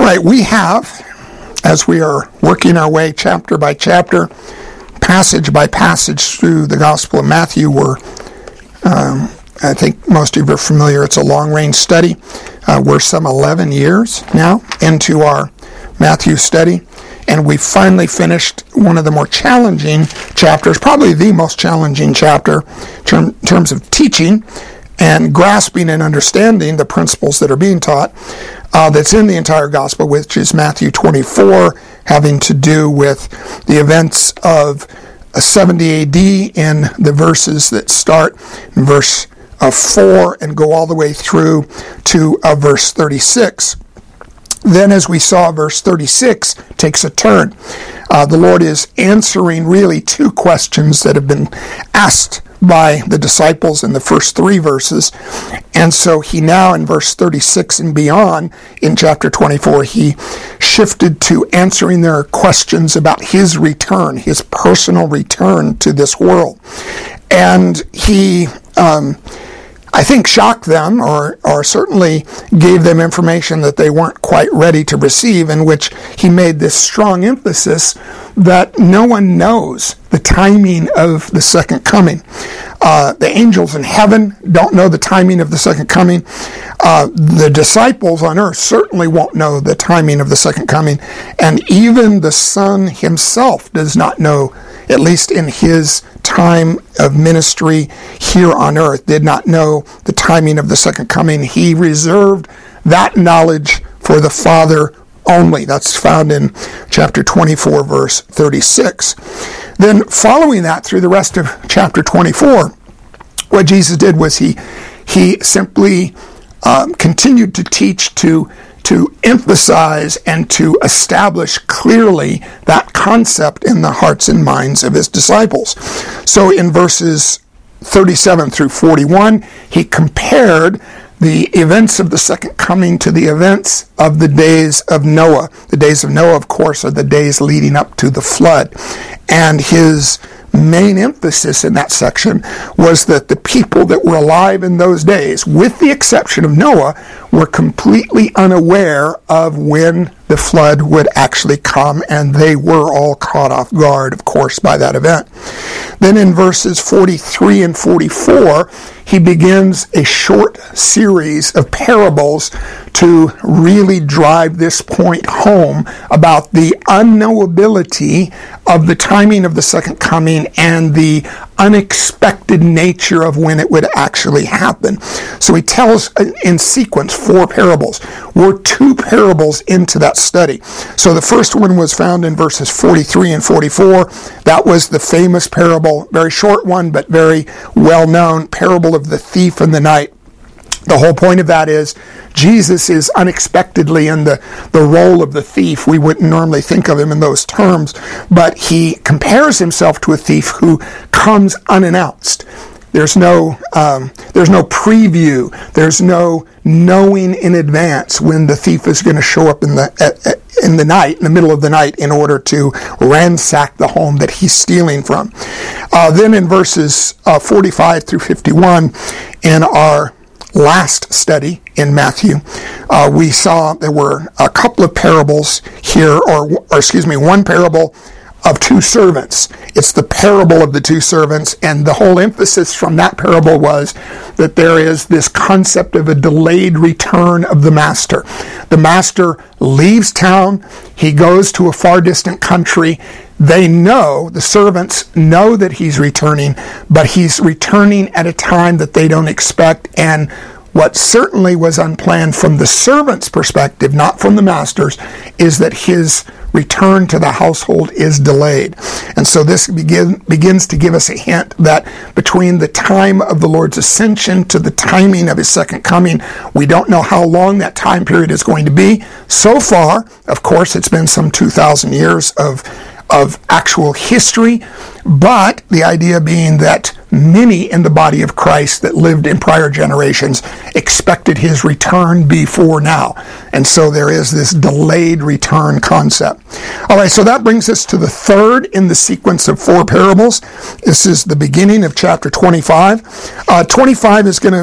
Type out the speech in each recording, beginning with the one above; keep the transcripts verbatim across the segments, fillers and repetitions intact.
All right, we have, as we are working our way chapter by chapter, passage by passage through the Gospel of Matthew, we're, um, I think most of you are familiar, it's a long-range study. Uh, we're some eleven years now into our Matthew study, and we finally finished one of the more challenging chapters, probably the most challenging chapter in terms of teaching and grasping and understanding the principles that are being taught. Uh, that's in the entire gospel, which is Matthew twenty-four, having to do with the events of seventy A D in the verses that start in verse uh, four and go all the way through to uh, verse thirty-six. Then, as we saw, verse thirty-six takes a turn. Uh, the Lord is answering really two questions that have been asked by the disciples in the first three verses. And so he now, in verse thirty-six and beyond, in chapter twenty-four, he shifted to answering their questions about his return, his personal return to this world. And he, um, I think, shocked them, or, or certainly gave them information that they weren't quite ready to receive, in which he made this strong emphasis that no one knows the timing of the second coming. Uh, the angels in heaven don't know the timing of the second coming. Uh, the disciples on earth certainly won't know the timing of the second coming. And even the Son himself does not know, at least in his time of ministry here on earth, did not know the timing of the second coming. He reserved that knowledge for the Father only. That's found in chapter twenty-four, verse thirty-six. Then following that through the rest of chapter twenty-four, what Jesus did was he he simply um, continued to teach, to to emphasize and to establish clearly that concept in the hearts and minds of his disciples. So in verses thirty-seven through forty-one, he compared the events of the second coming to the events of the days of Noah. The days of Noah, of course, are the days leading up to the flood. And his main emphasis in that section was that the people that were alive in those days, with the exception of Noah, were completely unaware of when the flood would actually come, and they were all caught off guard, of course, by that event. Then in verses forty-three and forty-four, he begins a short series of parables to really drive this point home about the unknowability of the timing of the second coming and the unexpected nature of when it would actually happen. So he tells in sequence four parables. We're two parables into that study. So the first one was found in verses forty-three and forty-four. That was the famous parable, very short one, but very well-known parable of the thief in the night. The whole point of that is Jesus is unexpectedly in the, the role of the thief. We wouldn't normally think of him in those terms, but he compares himself to a thief who comes unannounced. There's no um, there's no preview. There's no knowing in advance when the thief is going to show up in the uh, in the night, in the middle of the night, in order to ransack the home that he's stealing from. Uh, then in verses uh, forty-five through fifty-one, in our last study in Matthew, uh, we saw there were a couple of parables here, or, or excuse me, one parable of two servants. It's the parable of the two servants, and the whole emphasis from that parable was that there is this concept of a delayed return of the master. The master leaves town, he goes to a far distant country. They know, the servants know that he's returning, but he's returning at a time that they don't expect, and what certainly was unplanned from the servant's perspective, not from the master's, is that his return to the household is delayed. And so this begin, begins to give us a hint that between the time of the Lord's ascension to the timing of his second coming, we don't know how long that time period is going to be. So far, of course, it's been some two thousand years of of actual history, but the idea being that many in the body of Christ that lived in prior generations expected his return before now. And so there is this delayed return concept. All right, so that brings us to the third in the sequence of four parables. This is the beginning of chapter twenty-five. Uh, twenty-five is going to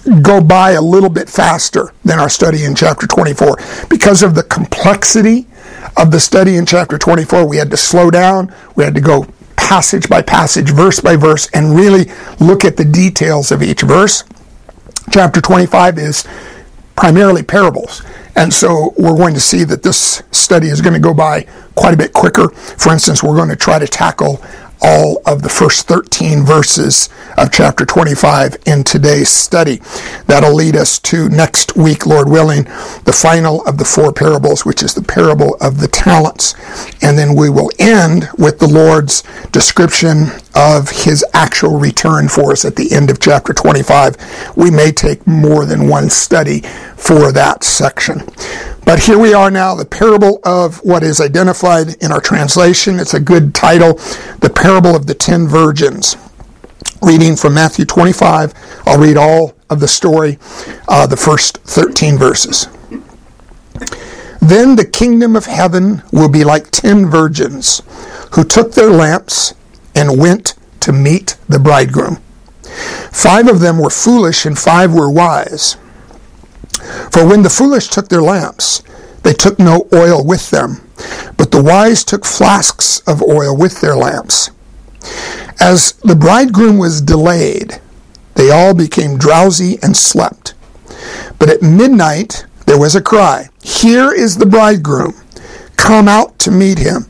go by a little bit faster than our study in chapter twenty-four. Because of the complexity of the study in chapter twenty-four, we had to slow down. We had to go passage by passage, verse by verse, and really look at the details of each verse. Chapter twenty-five is primarily parables. And so we're going to see that this study is going to go by quite a bit quicker. For instance, we're going to try to tackle all of the first thirteen verses of chapter twenty-five in today's study. That'll lead us to next week, Lord willing, the final of the four parables, which is the parable of the talents. And then we will end with the Lord's description of his actual return for us at the end of chapter twenty-five. We may take more than one study for that section. But here we are now, the parable of what is identified in our translation. It's a good title, the parable of the ten virgins. Reading from Matthew twenty-five, I'll read all of the story, uh, the first thirteen verses. Then the kingdom of heaven will be like ten virgins who took their lamps and went to meet the bridegroom. Five of them were foolish and five were wise. For when the foolish took their lamps, they took no oil with them, but the wise took flasks of oil with their lamps. As the bridegroom was delayed, they all became drowsy and slept. But at midnight there was a cry, "Here is the bridegroom, come out to meet him."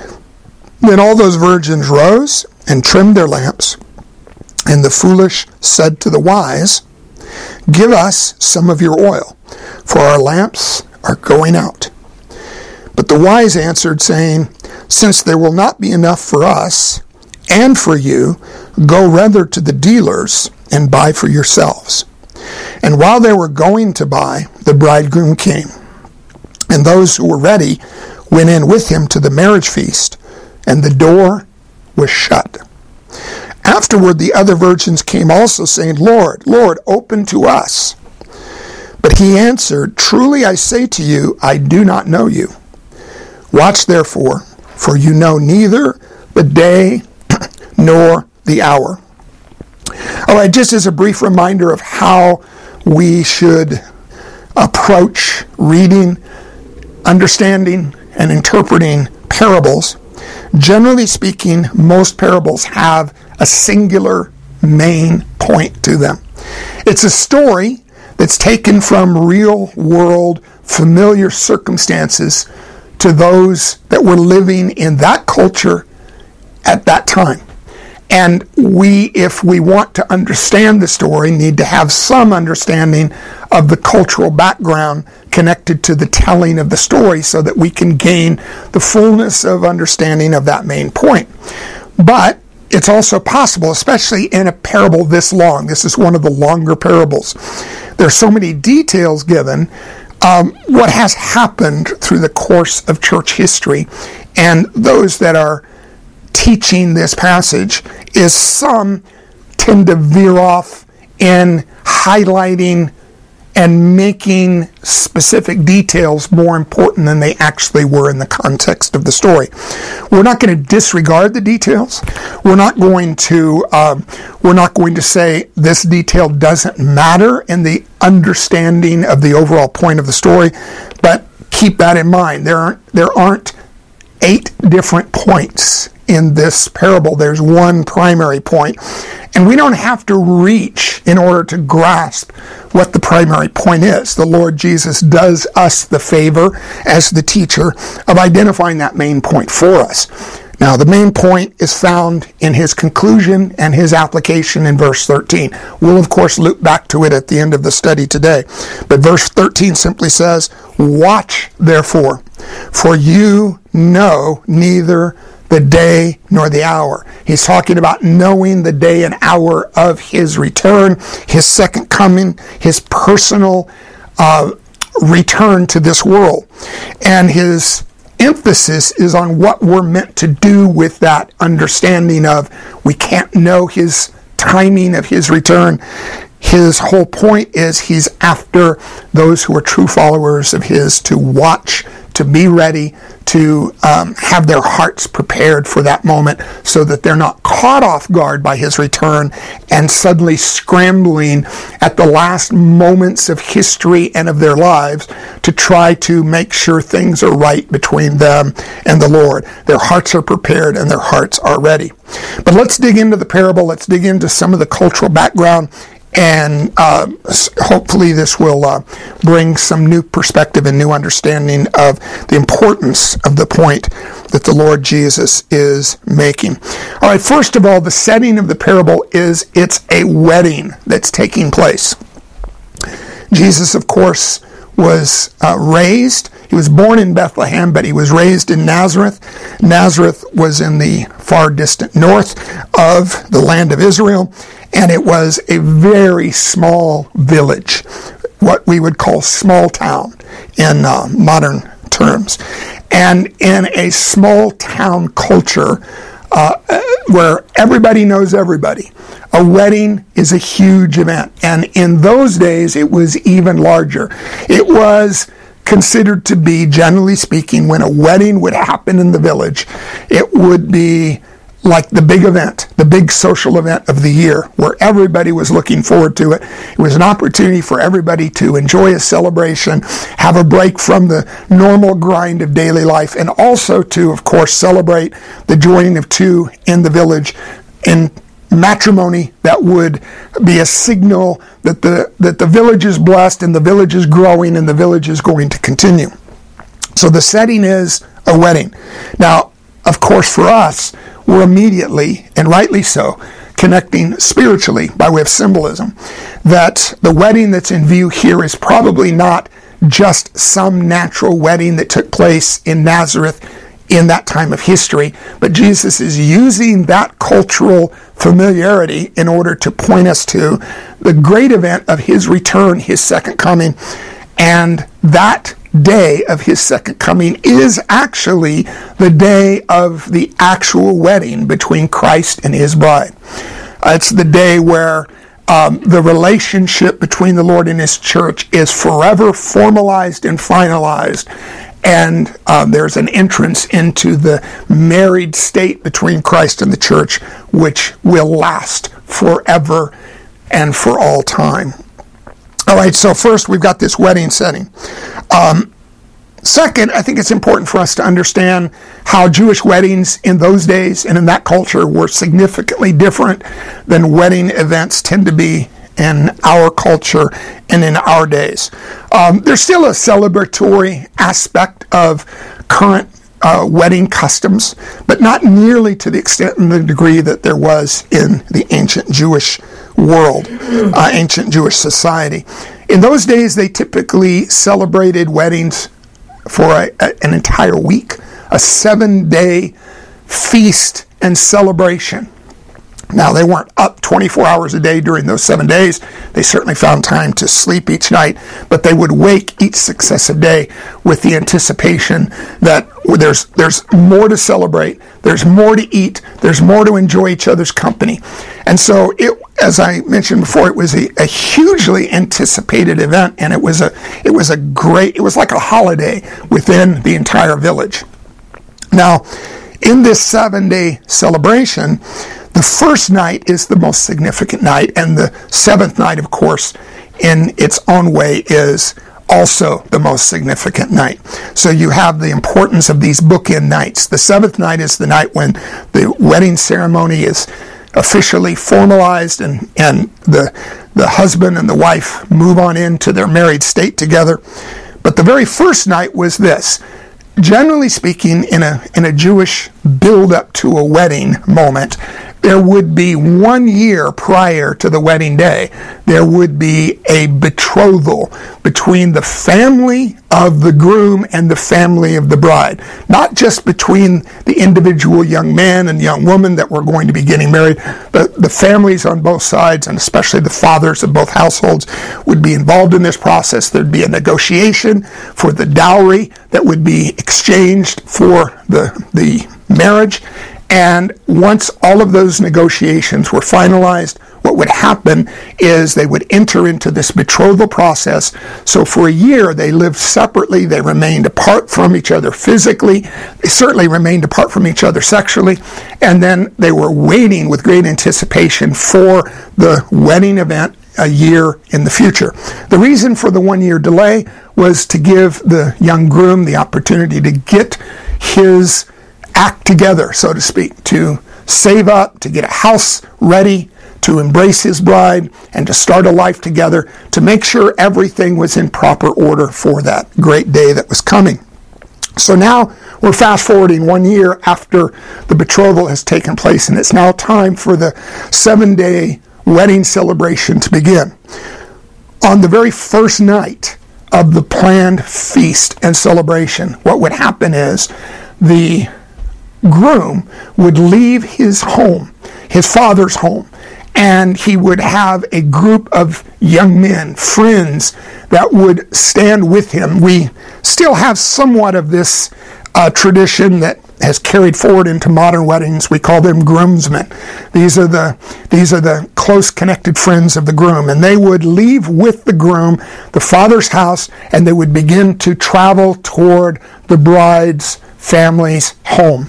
Then all those virgins rose and trimmed their lamps, and the foolish said to the wise, "Give us some of your oil, for our lamps are going out." But the wise answered, saying, "Since there will not be enough for us and for you, go rather to the dealers and buy for yourselves." And while they were going to buy, the bridegroom came. And those who were ready went in with him to the marriage feast, and the door was shut. Afterward, the other virgins came also, saying, "Lord, Lord, open to us." But he answered, "Truly I say to you, I do not know you. Watch therefore, for you know neither the day nor the hour." All right, just as a brief reminder of how we should approach reading, understanding, and interpreting parables. Generally speaking, most parables have a singular main point to them. It's a story that's taken from real-world, familiar circumstances to those that were living in that culture at that time. And we, if we want to understand the story, need to have some understanding of the cultural background connected to the telling of the story so that we can gain the fullness of understanding of that main point. But it's also possible, especially in a parable this long. This is one of the longer parables. There's so many details given, um, what has happened through the course of church history, and those that are teaching this passage is some tend to veer off in highlighting and making specific details more important than they actually were in the context of the story. We're not going to disregard the details. We're not going to uh, we're not going to say this detail doesn't matter in the understanding of the overall point of the story. But keep that in mind. There aren't there aren't eight different points in this parable. There's one primary point, and we don't have to reach in order to grasp what the primary point is. The Lord Jesus does us the favor as the teacher of identifying that main point for us. Now, the main point is found in his conclusion and his application in verse thirteen. We'll, of course, loop back to it at the end of the study today. But verse thirteen simply says, "Watch, therefore, for you know neither the day nor the hour." He's talking about knowing the day and hour of his return, his second coming, his personal uh, return to this world. And his emphasis is on what we're meant to do with that understanding of we can't know his timing of his return. His whole point is he's after those who are true followers of his to watch to be ready, to um, have their hearts prepared for that moment so that they're not caught off guard by his return and suddenly scrambling at the last moments of history and of their lives to try to make sure things are right between them and the Lord. Their hearts are prepared and their hearts are ready. But let's dig into the parable. Let's dig into some of the cultural background, and uh, hopefully this will uh, bring some new perspective and new understanding of the importance of the point that the Lord Jesus is making. All right, first of all, the setting of the parable is it's a wedding that's taking place. Jesus, of course, was uh, raised. He was born in Bethlehem, but he was raised in Nazareth. Nazareth was in the far distant north of the land of Israel, and it was a very small village, what we would call small town in uh, modern terms. And in a small town culture uh, where everybody knows everybody, a wedding is a huge event. And in those days, it was even larger. It was considered to be, generally speaking, when a wedding would happen in the village, it would be like the big event, the big social event of the year, where everybody was looking forward to it. It was an opportunity for everybody to enjoy a celebration, have a break from the normal grind of daily life, and also to, of course, celebrate the joining of two in the village in matrimony that would be a signal that the that the village is blessed and the village is growing and the village is going to continue. So the setting is a wedding. Now, of course, for us, we're immediately, and rightly so, connecting spiritually by way of symbolism, that the wedding that's in view here is probably not just some natural wedding that took place in Nazareth in that time of history, but Jesus is using that cultural familiarity in order to point us to the great event of his return, his second coming, and that day of his second coming is actually the day of the actual wedding between Christ and his bride. Uh, it's the day where um, the relationship between the Lord and his church is forever formalized and finalized, and uh, there's an entrance into the married state between Christ and the church, which will last forever and for all time. All right, so first we've got this wedding setting. Um, second, I think it's important for us to understand how Jewish weddings in those days and in that culture were significantly different than wedding events tend to be in our culture and in our days. Um, there's still a celebratory aspect of current uh, wedding customs, but not nearly to the extent and the degree that there was in the ancient Jewish world, uh, ancient Jewish society. In those days, they typically celebrated weddings for a, a, an entire week, a seven-day feast and celebration. Now, they weren't up twenty-four hours a day during those seven days. They certainly found time to sleep each night, but they would wake each successive day with the anticipation that there's there's more to celebrate, there's more to eat, there's more to enjoy each other's company. And so, it, as I mentioned before, it was a, a hugely anticipated event, and it was a it was a great, it was like a holiday within the entire village. Now, in this seven-day celebration, the first night is the most significant night, and the seventh night, of course, in its own way, is also the most significant night. So you have the importance of these bookend nights. The seventh night is the night when the wedding ceremony is officially formalized, and, and the, the husband and the wife move on into their married state together. But the very first night was this. Generally speaking, in a in a Jewish build-up to a wedding moment, there would be one year prior to the wedding day, there would be a betrothal between the family of the groom and the family of the bride. Not just between the individual young man and young woman that were going to be getting married, but the families on both sides, and especially the fathers of both households, would be involved in this process. There'd be a negotiation for the dowry that would be exchanged for the, the marriage. And once all of those negotiations were finalized, what would happen is they would enter into this betrothal process. So for a year, they lived separately. They remained apart from each other physically. They certainly remained apart from each other sexually. And then they were waiting with great anticipation for the wedding event a year in the future. The reason for the one-year delay was to give the young groom the opportunity to get his act together, so to speak, to save up, to get a house ready, to embrace his bride, and to start a life together, to make sure everything was in proper order for that great day that was coming. So now we're fast forwarding one year after the betrothal has taken place, and it's now time for the seven-day wedding celebration to begin. On the very first night of the planned feast and celebration, what would happen is the groom would leave his home, his father's home, and he would have a group of young men, friends, that would stand with him. We still have somewhat of this uh, tradition that has carried forward into modern weddings. We call them groomsmen. These are the these are the close connected friends of the groom, and they would leave with the groom the father's house, and they would begin to travel toward the bride's family's home.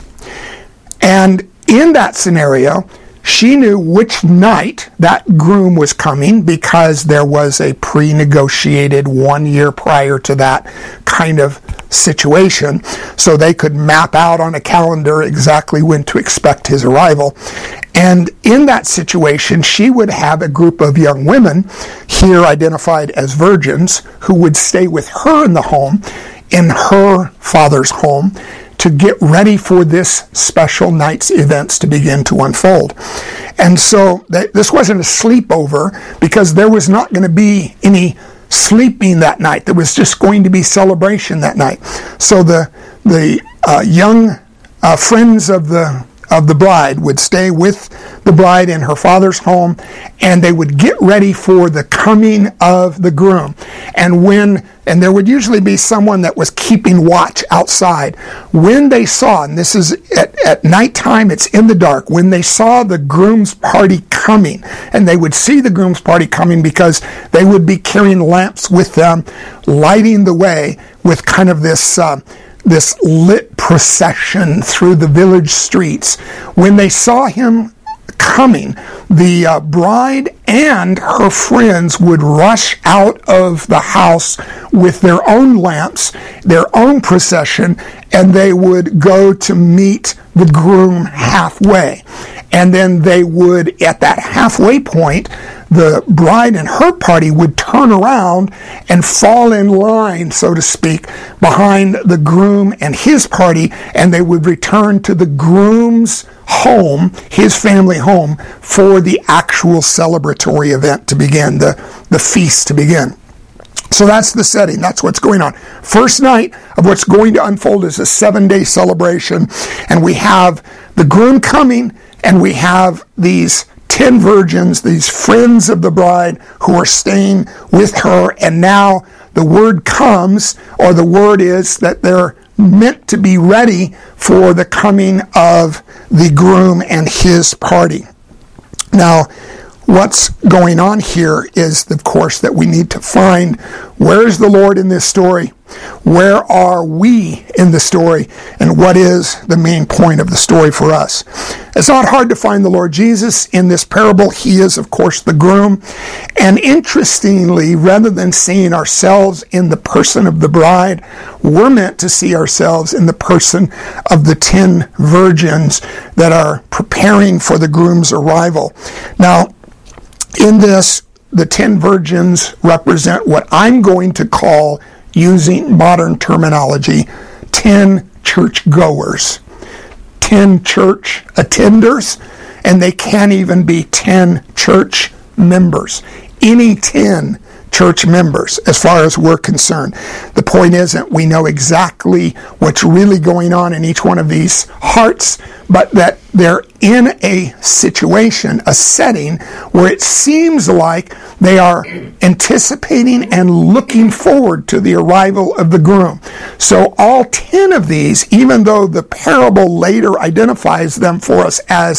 And in that scenario, she knew which night that groom was coming because there was a pre-negotiated one year prior to that kind of situation. So they could map out on a calendar exactly when to expect his arrival. And in that situation, she would have a group of young women, here identified as virgins, who would stay with her in the home, in her father's home, to get ready for this special night's events to begin to unfold. And so th- this wasn't a sleepover, because there was not going to be any sleeping that night. There was just going to be celebration that night. So the the uh, young uh, friends of the of the bride would stay with the bride in her father's home, and they would get ready for the coming of the groom. And when and there would usually be someone that was keeping watch outside. When they saw, and this is at, at nighttime, it's in the dark, when they saw the groom's party coming, and they would see the groom's party coming because they would be carrying lamps with them, lighting the way with kind of this uh, this lit procession through the village streets. When they saw him coming, the uh, bride and her friends would rush out of the house with their own lamps, their own procession, and they would go to meet the groom halfway. And then they would, at that halfway point, the bride and her party would turn around and fall in line, so to speak, behind the groom and his party, and they would return to the groom's home, his family home, for the actual celebratory event to begin, the, the feast to begin. So that's the setting. That's what's going on. First night of what's going to unfold is a seven-day celebration, and we have the groom coming, and we have these ten virgins, these friends of the bride who are staying with her, and now the word comes, or the word is that they're meant to be ready for the coming of the groom and his party. Now, what's going on here is, of course, that we need to find, where is the Lord in this story? Where are we in the story? And what is the main point of the story for us? It's not hard to find the Lord Jesus in this parable. He is, of course, the groom. And interestingly, rather than seeing ourselves in the person of the bride, we're meant to see ourselves in the person of the ten virgins that are preparing for the groom's arrival. Now, in this, the ten virgins represent what I'm going to call, using modern terminology, ten churchgoers, ten church attenders, and they can't even be ten church members. Any ten church members, as far as we're concerned. The point isn't we know exactly what's really going on in each one of these hearts, but that they're in a situation, a setting, where it seems like they are anticipating and looking forward to the arrival of the groom. So all ten of these, even though the parable later identifies them for us as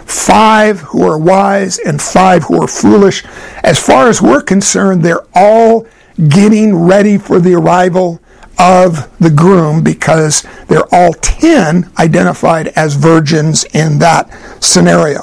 five who are wise and five who are foolish, as far as we're concerned, they're all getting ready for the arrival of the groom, because they're all ten identified as virgins in that scenario.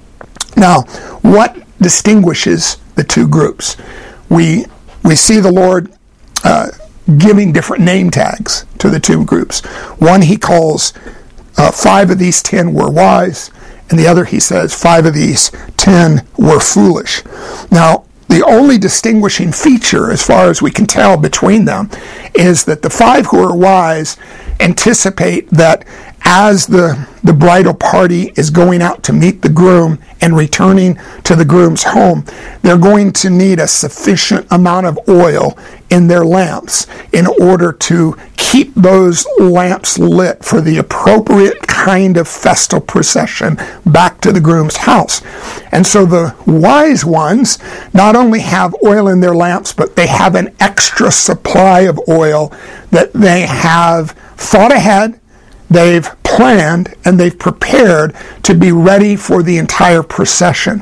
Now, what distinguishes the two groups? We we see the Lord uh, giving different name tags to the two groups. One, he calls uh, five of these ten were wise, and the other he says five of these ten were foolish. Now, the only distinguishing feature, as far as we can tell between them, is that the five who are wise anticipate that as the, the bridal party is going out to meet the groom and returning to the groom's home, they're going to need a sufficient amount of oil in their lamps in order to keep those lamps lit for the appropriate kind of festal procession back to the groom's house. And so the wise ones not only have oil in their lamps, but they have an extra supply of oil that they have thought ahead, they've planned, and they've prepared to be ready for the entire procession.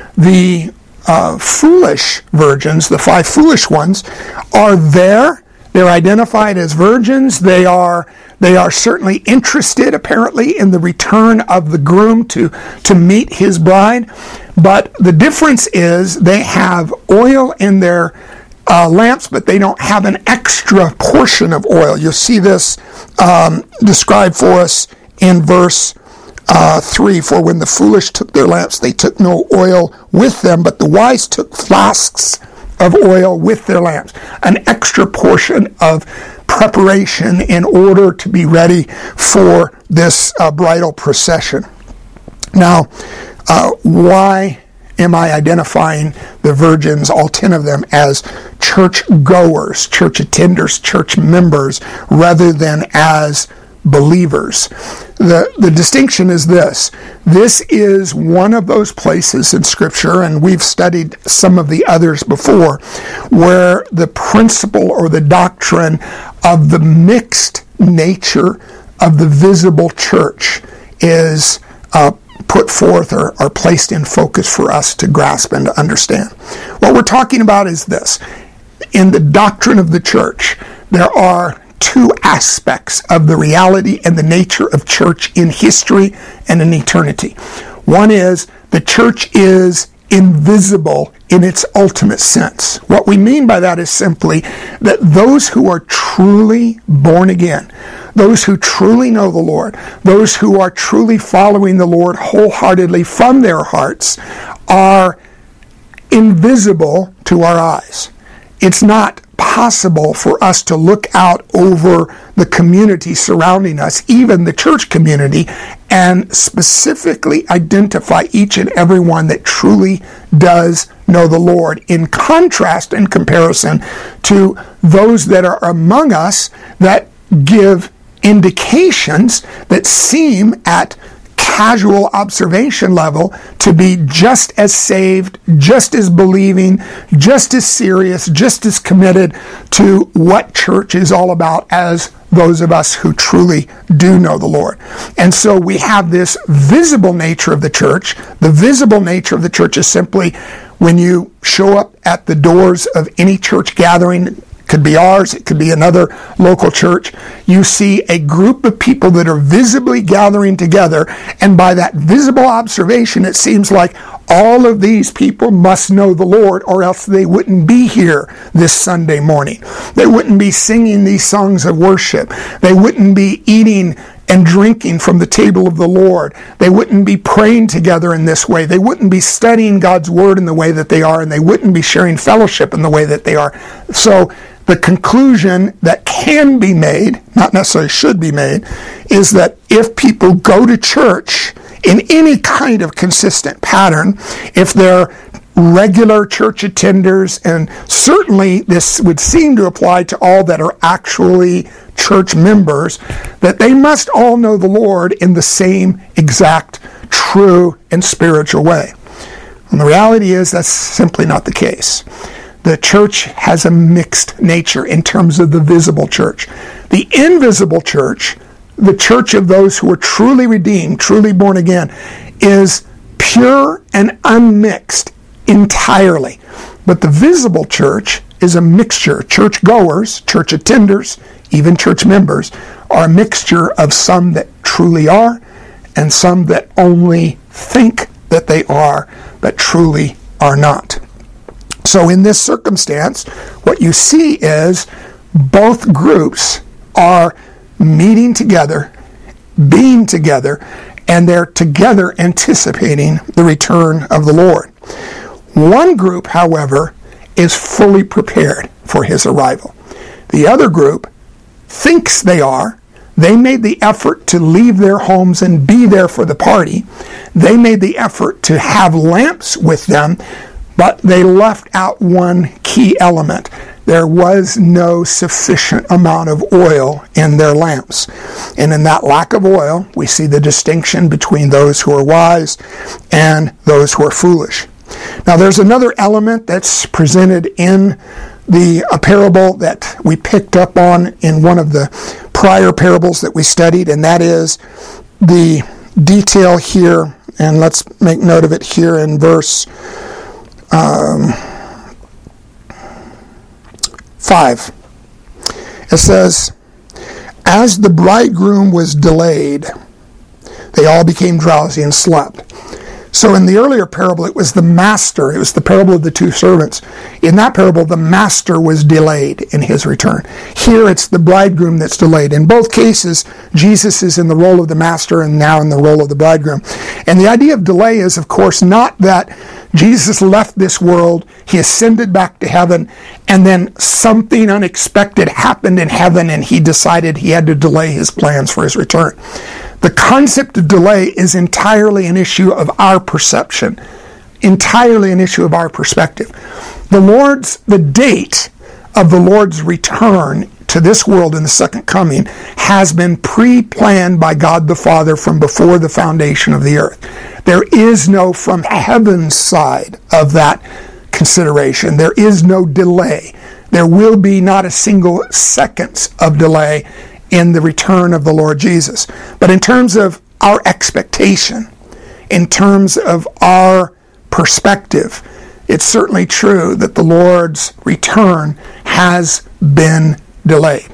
The uh, foolish virgins, the five foolish ones, are there. They're identified as virgins. They are they are certainly interested, apparently, in the return of the groom to, to meet his bride. But the difference is they have oil in their Uh, lamps, but they don't have an extra portion of oil. You'll see this um, described for us in verse uh, three. For when the foolish took their lamps, they took no oil with them, but the wise took flasks of oil with their lamps. An extra portion of preparation in order to be ready for this uh, bridal procession. Now, uh, why am I identifying the virgins, all ten of them, as church goers, church attenders, church members, rather than as believers? The, the distinction is this. This is one of those places in Scripture, and we've studied some of the others before, where the principle or the doctrine of the mixed nature of the visible church is uh, put forth or are placed in focus for us to grasp and to understand. What we're talking about is this. In the doctrine of the church, there are two aspects of the reality and the nature of church in history and in eternity. One is the church is invisible in its ultimate sense. What we mean by that is simply that those who are truly born again, those who truly know the Lord, those who are truly following the Lord wholeheartedly from their hearts, are invisible to our eyes. It's not possible for us to look out over the community surrounding us, even the church community, and specifically identify each and every one that truly does know the Lord, in contrast and comparison to those that are among us that give indications that seem at casual observation level to be just as saved, just as believing, just as serious, just as committed to what church is all about as those of us who truly do know the Lord. And so we have this visible nature of the church. The visible nature of the church is simply when you show up at the doors of any church gathering. Could be ours, it could be another local church. You see a group of people that are visibly gathering together, and by that visible observation, it seems like all of these people must know the Lord, or else they wouldn't be here this Sunday morning. They wouldn't be singing these songs of worship. They wouldn't be eating and drinking from the table of the Lord. They wouldn't be praying together in this way. They wouldn't be studying God's Word in the way that they are, and they wouldn't be sharing fellowship in the way that they are. So the conclusion that can be made, not necessarily should be made, is that if people go to church in any kind of consistent pattern, if they're regular church attenders, and certainly this would seem to apply to all that are actually church members, that they must all know the Lord in the same exact true, and spiritual way. And the reality is that's simply not the case. The church has a mixed nature in terms of the visible church. The invisible church, the church of those who are truly redeemed, truly born again, is pure and unmixed entirely. But the visible church is a mixture. Church goers, church attenders, even church members are a mixture of some that truly are and some that only think that they are, but truly are not. So in this circumstance, what you see is both groups are meeting together, being together, and they're together anticipating the return of the Lord. One group, however, is fully prepared for his arrival. The other group thinks they are. They made the effort to leave their homes and be there for the party. They made the effort to have lamps with them, but they left out one key element. There was no sufficient amount of oil in their lamps. And in that lack of oil, we see the distinction between those who are wise and those who are foolish. Now, there's another element that's presented in the a parable that we picked up on in one of the prior parables that we studied, and that is the detail here, and let's make note of it here in verse um, five. It says, "As the bridegroom was delayed, they all became drowsy and slept." So in the earlier parable, it was the master. It was the parable of the two servants. In that parable, the master was delayed in his return. Here, it's the bridegroom that's delayed. In both cases, Jesus is in the role of the master and now in the role of the bridegroom. And the idea of delay is, of course, not that Jesus left this world, he ascended back to heaven, and then something unexpected happened in heaven and he decided he had to delay his plans for his return. The concept of delay is entirely an issue of our perception, entirely an issue of our perspective. The Lord's, the date of the Lord's return to this world in the second coming has been pre-planned by God the Father from before the foundation of the earth. There is no from heaven's side of that consideration. There is no delay. There will be not a single second of delay in the return of the Lord Jesus. But in terms of our expectation, in terms of our perspective, it's certainly true that the Lord's return has been delayed.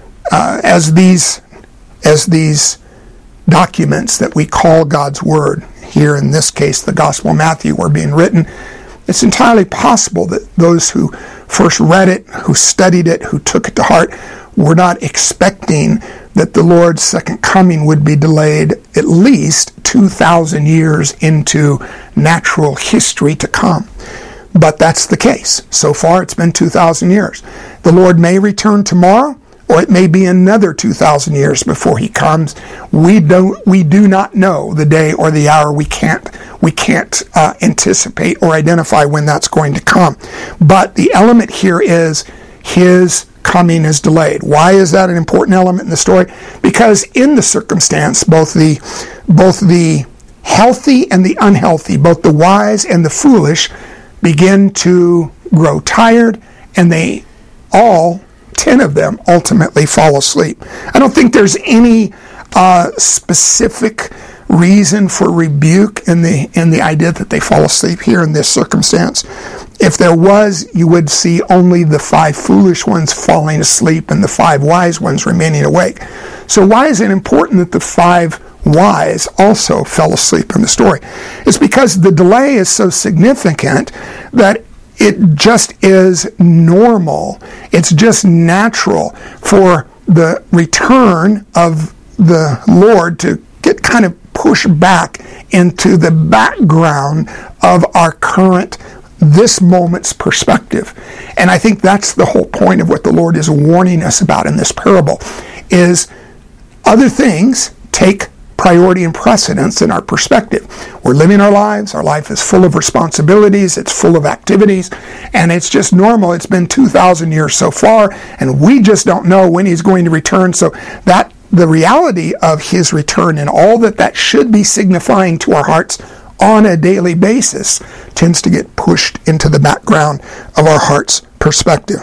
Uh, as these, as these documents that we call God's Word, here in this case the Gospel of Matthew, were being written, it's entirely possible that those who first read it, who studied it, who took it to heart, were not expecting that the Lord's second coming would be delayed at least two thousand years into natural history to come. But that's the case. So far, it's been two thousand years. The Lord may return tomorrow, or it may be another two thousand years before he comes. We don't, we do not know the day or the hour. We can't, we can't uh, anticipate or identify when that's going to come. But the element here is his coming is delayed. Why is that an important element in the story? Because in the circumstance, both the both the healthy and the unhealthy, both the wise and the foolish, begin to grow tired, and they all, ten of them, ultimately fall asleep. I don't think there's any uh, specific reason for rebuke in the in the idea that they fall asleep here in this circumstance. If there was, you would see only the five foolish ones falling asleep and the five wise ones remaining awake. So why is it important that the five wise also fell asleep in the story? It's because the delay is so significant that it just is normal. It's just natural for the return of the Lord to get kind of pushed back into the background of our current, this moment's perspective. And I think that's the whole point of what the Lord is warning us about in this parable, is other things take priority and precedence in our perspective. We're living our lives. Our life is full of responsibilities. It's full of activities. And it's just normal. It's been two thousand years so far, and we just don't know when he's going to return. So that the reality of his return and all that that should be signifying to our hearts on a daily basis tends to get pushed into the background of our heart's perspective.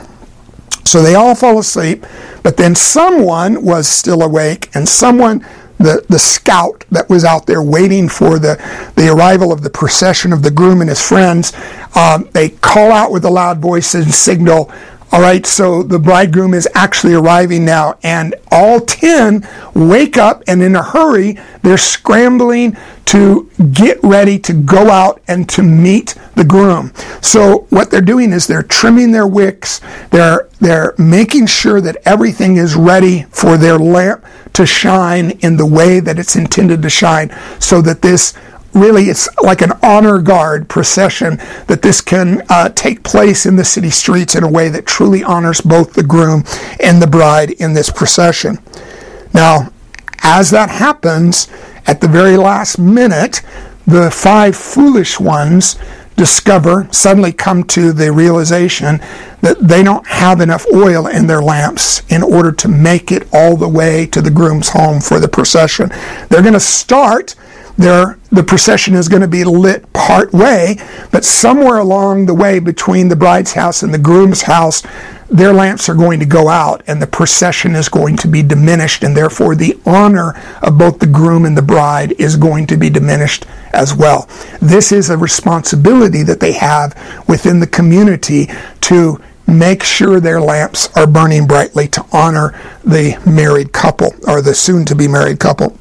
So they all fall asleep, but then someone was still awake, and someone, the, the scout that was out there waiting for the, the arrival of the procession of the groom and his friends, um, they call out with a loud voice and signal, all right, so the bridegroom is actually arriving now, and all ten wake up, and in a hurry, they're scrambling to get ready to go out and to meet the groom. So what they're doing is they're trimming their wicks, they're they're making sure that everything is ready for their lamp to shine in the way that it's intended to shine, so that this really, it's like an honor guard procession, that this can uh, take place in the city streets in a way that truly honors both the groom and the bride in this procession. Now, as that happens, at the very last minute, the five foolish ones discover, suddenly come to the realization that they don't have enough oil in their lamps in order to make it all the way to the groom's home for the procession. They're going to start There, the procession is going to be lit part way, but somewhere along the way between the bride's house and the groom's house, their lamps are going to go out, and the procession is going to be diminished, and therefore the honor of both the groom and the bride is going to be diminished as well. This is a responsibility that they have within the community to make sure their lamps are burning brightly to honor the married couple, or the soon-to-be married couple.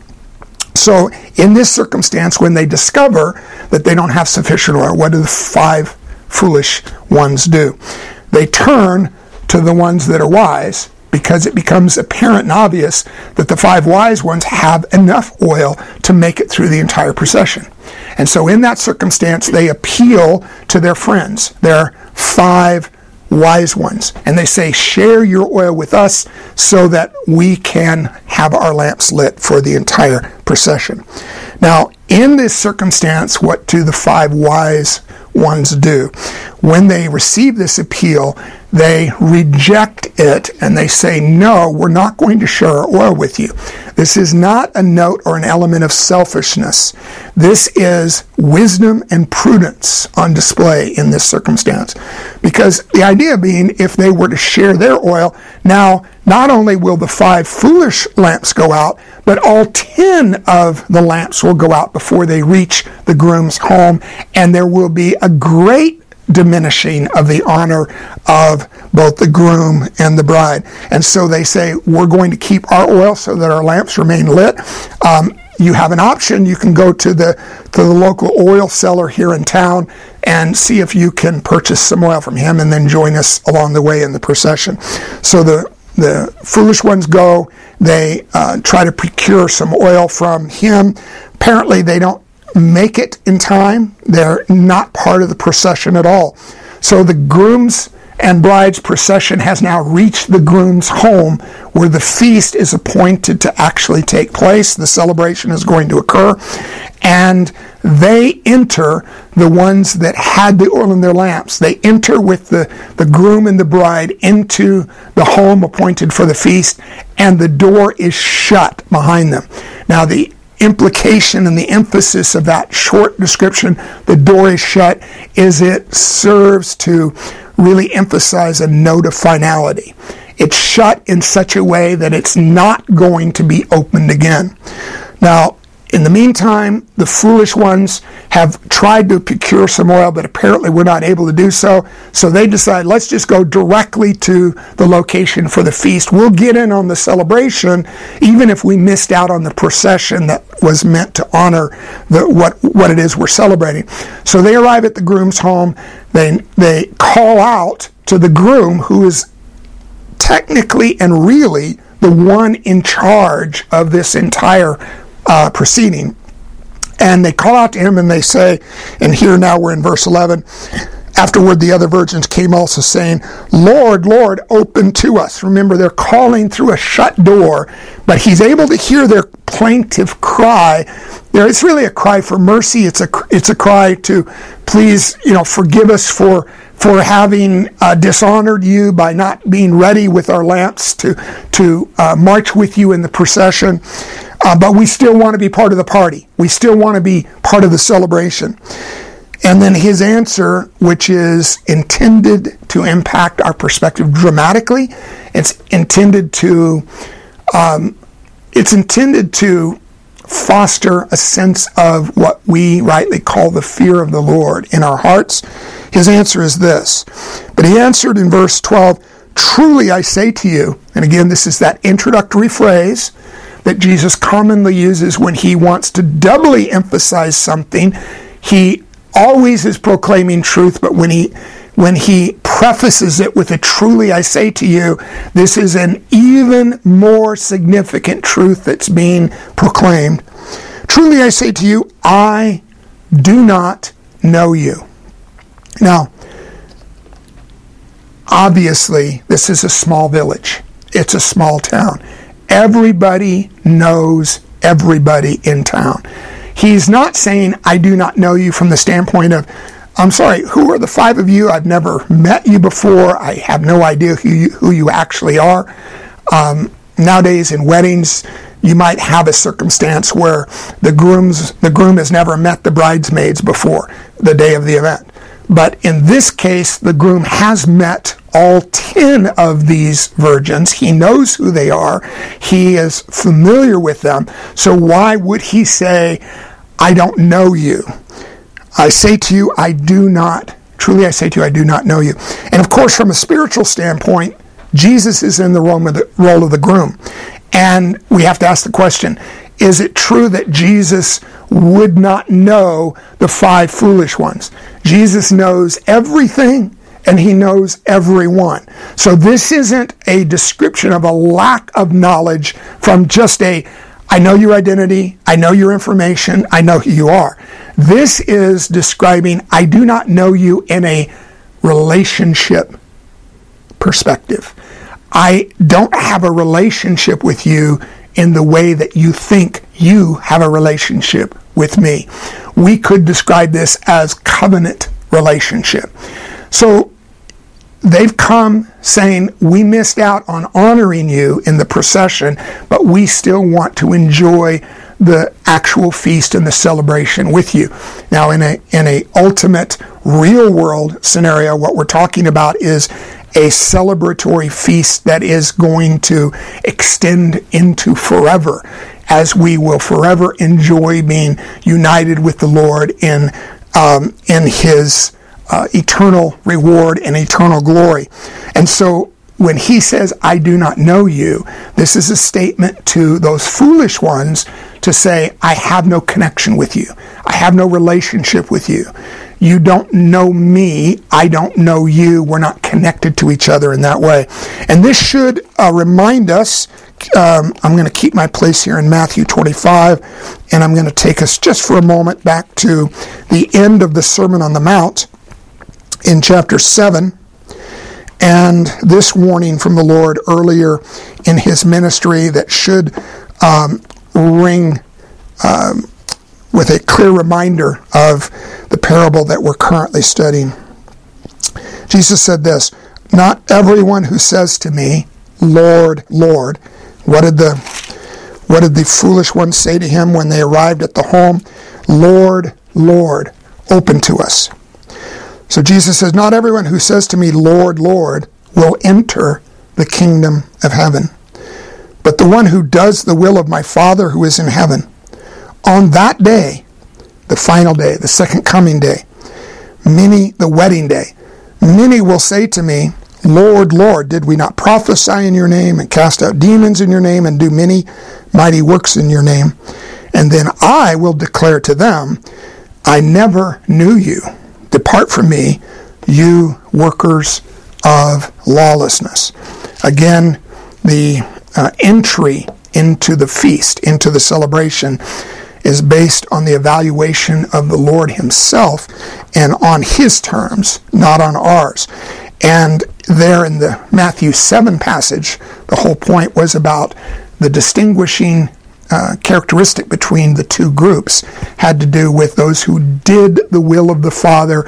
So in this circumstance, when they discover that they don't have sufficient oil, what do the five foolish ones do? They turn to the ones that are wise, because it becomes apparent and obvious that the five wise ones have enough oil to make it through the entire procession. And so in that circumstance, they appeal to their friends, their five wise ones, and they say, share your oil with us so that we can have our lamps lit for the entire procession. Now, in this circumstance, what do the five wise ones do? When they receive this appeal, they reject it and they say, no, we're not going to share our oil with you. This is not a note or an element of selfishness. This is wisdom and prudence on display in this circumstance. Because the idea being, if they were to share their oil, now not only will the five foolish lamps go out, but all ten of the lamps will go out before they reach the groom's home, and there will be a great diminishing of the honor of both the groom and the bride. And so they say, we're going to keep our oil so that our lamps remain lit. Um, you have an option. You can go to the to the local oil seller here in town and see if you can purchase some oil from him, and then join us along the way in the procession. So the the foolish ones go, they uh, try to procure some oil from him. Apparently they don't make it in time. They're not part of the procession at all. So the groom's and bride's procession has now reached the groom's home, where the feast is appointed to actually take place. The celebration is going to occur, and they enter, the ones that had the oil in their lamps, they enter with the, the groom and the bride into the home appointed for the feast, and the door is shut behind them. Now the implication and the emphasis of that short description, the door is shut, is it serves to really emphasize a note of finality. It's shut in such a way that it's not going to be opened again. Now, in the meantime, the foolish ones have tried to procure some oil, but apparently were not able to do so. So they decide, let's just go directly to the location for the feast. We'll get in on the celebration, even if we missed out on the procession that was meant to honor the, what, what it is we're celebrating. So they arrive at the groom's home. They, they call out to the groom, who is technically and really the one in charge of this entire Uh, proceeding, and they call out to him and they say, and here now we're in verse eleven, afterward the other virgins came also, saying, Lord, Lord, open to us. Remember, they're calling through a shut door, but he's able to hear their plaintive cry. There, it's really a cry for mercy. It's a it's a cry to, please, you know, forgive us for for having uh, dishonored you by not being ready with our lamps to, to uh, march with you in the procession. Uh, but we still want to be part of the party. We still want to be part of the celebration. And then his answer, which is intended to impact our perspective dramatically, it's intended to, um, it's intended to foster a sense of what we rightly call the fear of the Lord in our hearts. His answer is this. But he answered in verse twelve, "Truly I say to you," and again, this is that introductory phrase that Jesus commonly uses when he wants to doubly emphasize something. He always is proclaiming truth, but when he when he prefaces it with a "truly I say to you," this is an even more significant truth that's being proclaimed. "Truly I say to you, I do not know you." Now, obviously, this is a small village. It's a small town. Everybody knows everybody in town. He's not saying, "I do not know you," from the standpoint of, "I'm sorry, who are the five of you? I've never met you before. I have no idea who you, who you actually are." Um, nowadays in weddings, you might have a circumstance where the groom's the groom has never met the bridesmaids before the day of the event. But in this case, the groom has met all ten of these virgins. He knows who they are. He is familiar with them. So why would he say, "I don't know you"? I say to you, I do not, truly I say to you, I do not know you. And of course, from a spiritual standpoint, Jesus is in the role of the, role of the groom. And we have to ask the question, is it true that Jesus would not know the five foolish ones? Jesus knows everything, and he knows everyone. So this isn't a description of a lack of knowledge from just a, "I know your identity, I know your information, I know who you are." This is describing, "I do not know you" in a relationship perspective. I don't have a relationship with you in the way that you think you have a relationship with me. We could describe this as covenant relationship. So they've come saying, "We missed out on honoring you in the procession, but we still want to enjoy the actual feast and the celebration with you." Now, in a in a ultimate real world scenario, what we're talking about is a celebratory feast that is going to extend into forever, as we will forever enjoy being united with the Lord in um, in His uh, eternal reward and eternal glory. And so when he says, "I do not know you," this is a statement to those foolish ones to say, "I have no connection with you. I have no relationship with you. You don't know me. I don't know you. We're not connected to each other in that way." And this should uh, remind us, um, I'm going to keep my place here in Matthew twenty-five, and I'm going to take us just for a moment back to the end of the Sermon on the Mount in chapter seven. And this warning from the Lord earlier in his ministry that should um, ring um, with a clear reminder of the parable that we're currently studying. Jesus said this, "Not everyone who says to me, 'Lord, Lord,'" what did the what did the foolish ones say to him when they arrived at the home? "Lord, Lord, open to us." So Jesus says, "Not everyone who says to me, 'Lord, Lord,' will enter the kingdom of heaven, but the one who does the will of my Father who is in heaven. On that day," the final day, the second coming day, many, the wedding day, "many will say to me, 'Lord, Lord, did we not prophesy in your name and cast out demons in your name and do many mighty works in your name?' And then I will declare to them, 'I never knew you. Depart from me, you workers of lawlessness.'" Again, the uh, entry into the feast, into the celebration, is based on the evaluation of the Lord himself and on his terms, not on ours. And there in the Matthew seven passage, the whole point was about the distinguishing uh, characteristic between the two groups had to do with those who did the will of the Father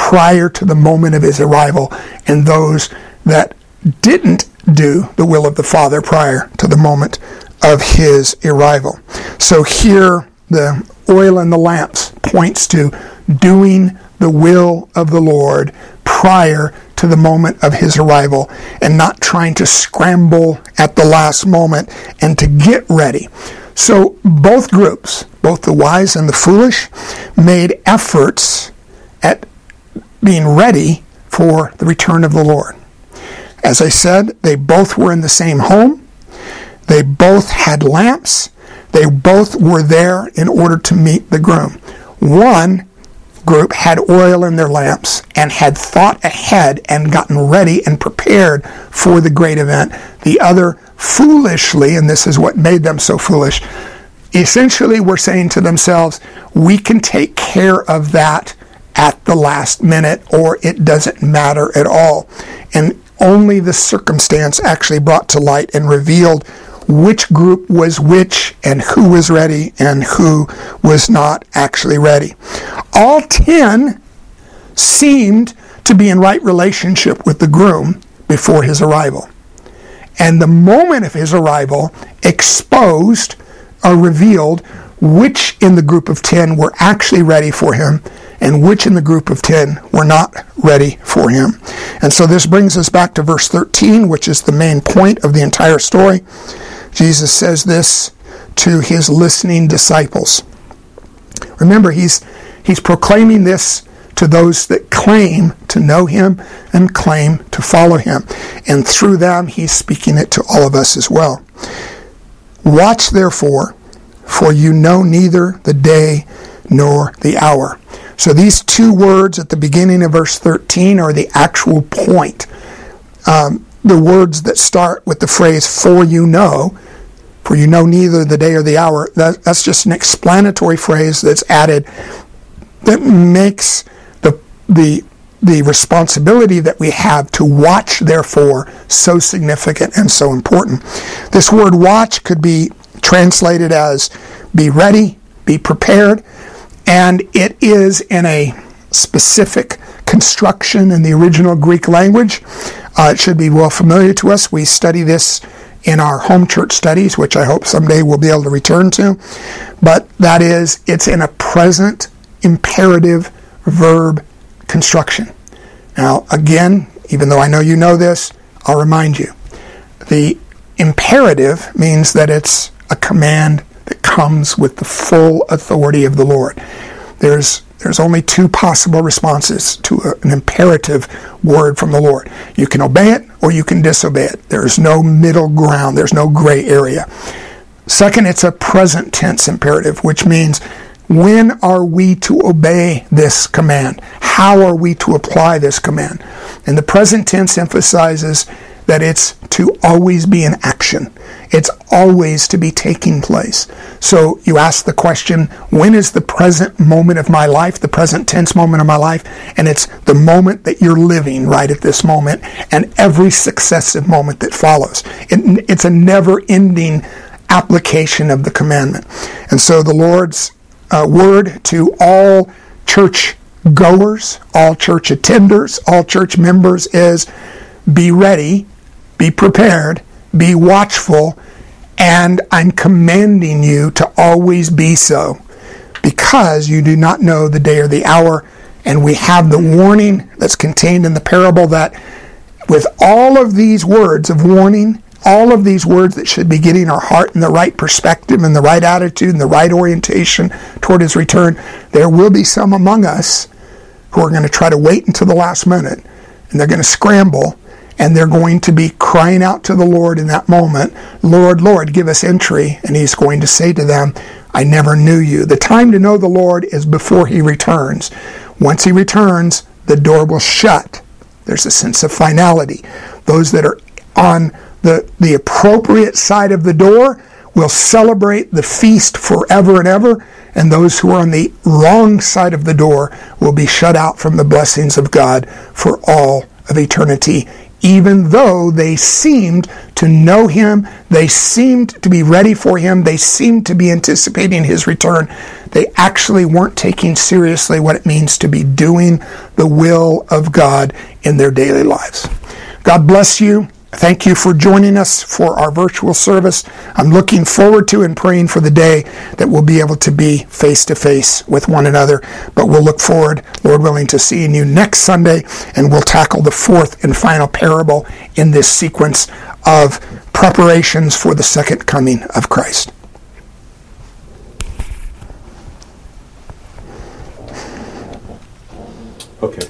prior to the moment of his arrival, and those that didn't do the will of the Father prior to the moment of his arrival. So here the oil in the lamps points to doing the will of the Lord prior to the moment of his arrival, and not trying to scramble at the last moment and to get ready. So both groups, both the wise and the foolish, made efforts at being ready for the return of the Lord. As I said, they both were in the same home. They both had lamps. They both were there in order to meet the groom. One group had oil in their lamps and had thought ahead and gotten ready and prepared for the great event. The other foolishly, and this is what made them so foolish, essentially were saying to themselves, we can take care of that at the last minute, or it doesn't matter at all. And only the circumstance actually brought to light and revealed which group was which and who was ready and who was not actually ready. All ten seemed to be in right relationship with the groom before his arrival. And the moment of his arrival exposed or revealed which in the group of ten were actually ready for him and which in the group of ten were not ready for him. And so this brings us back to verse thirteen, which is the main point of the entire story. Jesus says this to his listening disciples. Remember, he's he's proclaiming this to those that claim to know him and claim to follow him. And through them, he's speaking it to all of us as well. Watch therefore, for you know neither the day nor the hour. So these two words at the beginning of verse thirteen are the actual point. Um, the words that start with the phrase, for you know, for you know neither the day or the hour, that, that's just an explanatory phrase that's added that makes the the the responsibility that we have to watch, therefore, so significant and so important. This word watch could be translated as be ready, be prepared, and it is in a specific construction in the original Greek language. Uh, it should be well familiar to us. We study this in our home church studies, which I hope someday we'll be able to return to. But that is, it's in a present imperative verb construction. Now, again, even though I know you know this, I'll remind you. The imperative means that it's a command that comes with the full authority of the Lord. There's there's only two possible responses to a, an imperative word from the Lord. You can obey it or you can disobey it. There's no middle ground. There's no gray area. Second, it's a present tense imperative, which means when are we to obey this command? How are we to apply this command? And the present tense emphasizes that it's to always be in action. It's always to be taking place. So you ask the question, when is the present moment of my life, the present tense moment of my life? And it's the moment that you're living right at this moment and every successive moment that follows. It, it's a never-ending application of the commandment. And so the Lord's uh, word to all church goers, all church attenders, all church members is be ready, be prepared, be watchful, and I'm commanding you to always be so, because you do not know the day or the hour. And we have the warning that's contained in the parable that with all of these words of warning, all of these words that should be getting our heart in the right perspective and the right attitude and the right orientation toward his return, there will be some among us who are going to try to wait until the last minute, and they're going to scramble, and they're going to be crying out to the Lord in that moment, Lord, Lord, give us entry. And he's going to say to them, I never knew you. The time to know the Lord is before he returns. Once he returns, the door will shut. There's a sense of finality. Those that are on the, the appropriate side of the door will celebrate the feast forever and ever, and those who are on the wrong side of the door will be shut out from the blessings of God for all of eternity, even though they seemed to know him. They seemed to be ready for him. They seemed to be anticipating his return. They actually weren't taking seriously what it means to be doing the will of God in their daily lives. God bless you. Thank you for joining us for our virtual service. I'm looking forward to and praying for the day that we'll be able to be face-to-face with one another. But we'll look forward, Lord willing, to seeing you next Sunday, and we'll tackle the fourth and final parable in this sequence of preparations for the second coming of Christ. Okay.